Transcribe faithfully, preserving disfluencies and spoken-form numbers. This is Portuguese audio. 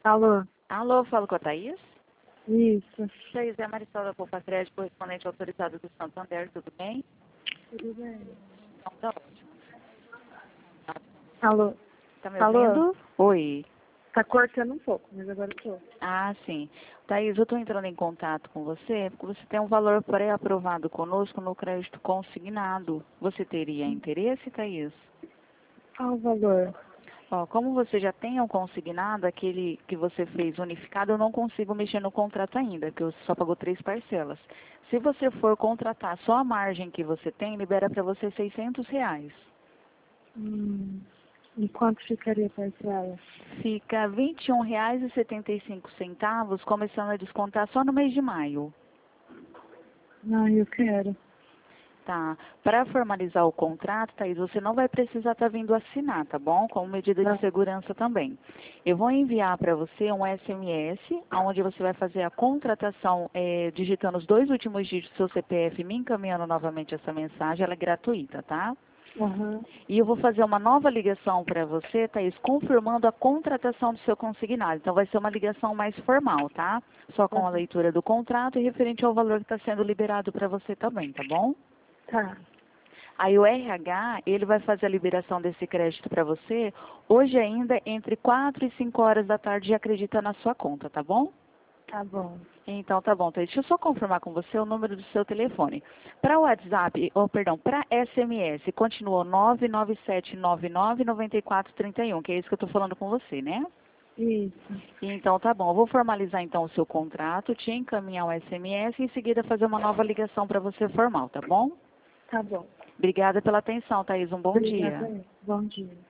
Alô? Alô, falo com a Thaís? Isso. Thaís, é a Marisol da Poupa Crédito, correspondente autorizado do Santander, tudo bem? Tudo bem. Então tá ótimo. Alô? Tá me Alô? ouvindo? Oi. Tá cortando um pouco, mas agora eu tô. Ah, sim. Thaís, eu estou entrando em contato com você porque você tem um valor pré-aprovado conosco no crédito consignado. Você teria interesse, Thaís? Qual o valor? Ó, como você já tem um consignado, aquele que você fez unificado, eu não consigo mexer no contrato ainda, que você só pagou três parcelas. Se você for contratar só a margem que você tem, libera para você seiscentos reais. Hum, e quanto ficaria para ela? Fica vinte e um reais e setenta e cinco centavos, começando a descontar só no mês de maio. Ah, eu quero. Tá. Para formalizar o contrato, Thaís, você não vai precisar estar vindo assinar, tá bom? Como medida de Tá. segurança também. Eu vou enviar para você um S M S, onde você vai fazer a contratação eh, digitando os dois últimos dígitos do seu C P F, me encaminhando novamente essa mensagem. Ela é gratuita, tá? Aham. E eu vou fazer uma nova ligação para você, Thaís, confirmando a contratação do seu consignado. Então, vai ser uma ligação mais formal, tá? Só com a Aham. leitura do contrato e referente ao valor que está sendo liberado para você também, tá bom? Tá. Aí o R H, ele vai fazer a liberação desse crédito para você hoje ainda entre quatro e cinco horas da tarde, já acredita na sua conta, tá bom? Tá bom. Então tá bom, Thaís. Deixa eu só confirmar com você o número do seu telefone. Para o WhatsApp, ou perdão, para S M S, continuou nove nove sete nove nove nove quatro três um, que é isso que eu estou falando com você, né? Isso. Então tá bom, eu vou formalizar então o seu contrato, te encaminhar o S M S e em seguida fazer uma nova ligação para você formal, tá bom? Tá bom. Obrigada pela atenção, Thaís. Um bom dia. Obrigada. Bom dia.